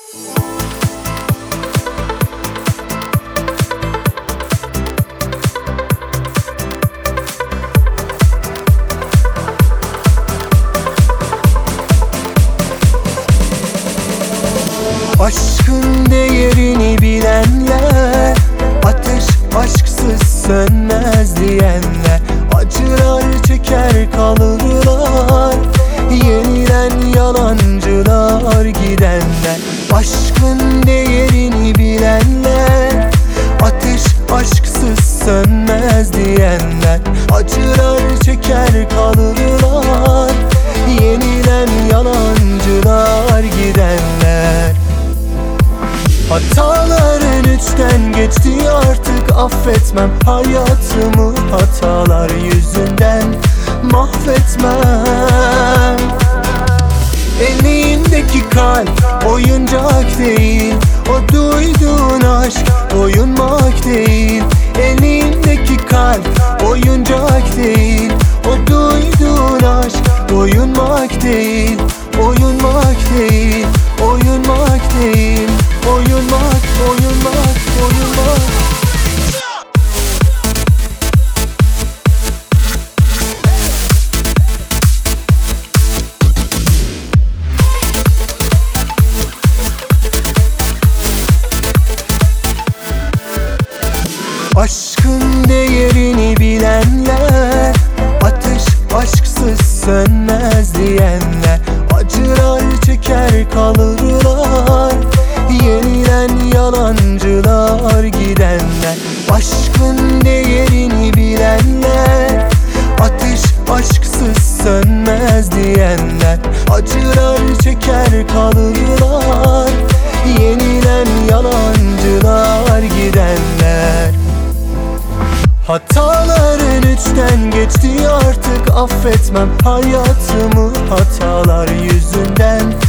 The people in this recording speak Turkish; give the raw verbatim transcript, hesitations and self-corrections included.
Aşkın değerini bilenler, ateş aşksız sönmez diyenler, acılar çeker kalırlar, yenilen yalancılar gidenler. Aşkın değerini bilenler, ateş aşksız sönmez diyenler, acılar çeker kalırlar, yenilen yalancılar gidenler. Hataların üçten geçti, artık affetmem. Hayatımı hatalar yüzünden mahvetmem. Elindeki kalp oyuncak değil, o duyduğun aşk oyunmak değil. Elindeki kalp oyuncak değil, o duyduğun aşk oyunmak değil. Oyunmak değil, oyunmak değil. Oyunmak, oyunmak, oyunmak. Aşkın değerini bilenler, ateş aşksız sönmez diyenler, acılar çeker kalırlar, yenilen yalancılar gidenler. Aşkın değerini bilenler, ateş aşksız sönmez diyenler, acılar çeker kalırlar, yenilen yalancılar gidenler. Hataların üçten geçti, artık affetmem. Hayatımı hatalar yüzünden